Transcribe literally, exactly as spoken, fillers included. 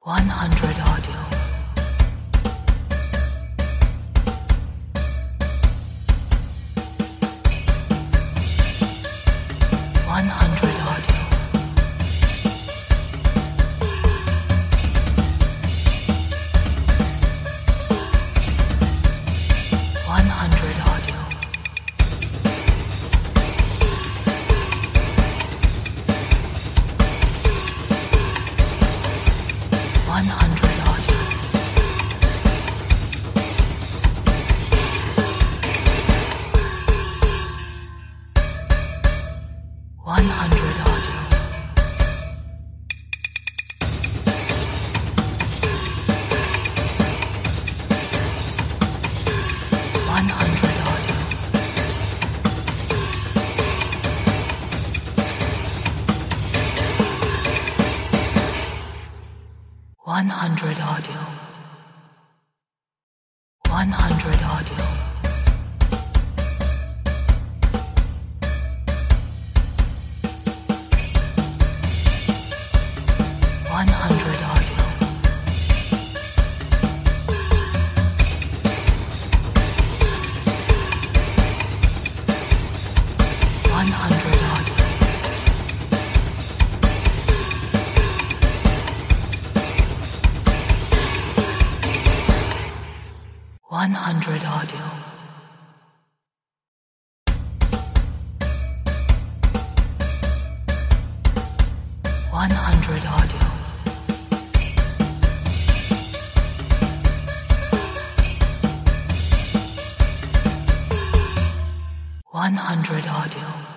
one hundred audio. one hundred audio. one hundred audio. one hundred audio. one hundred audio. one hundred audio. one hundred audio. one hundred audio. one hundred audio. one hundred audio. one hundred audio. one hundred audio. one hundred audio.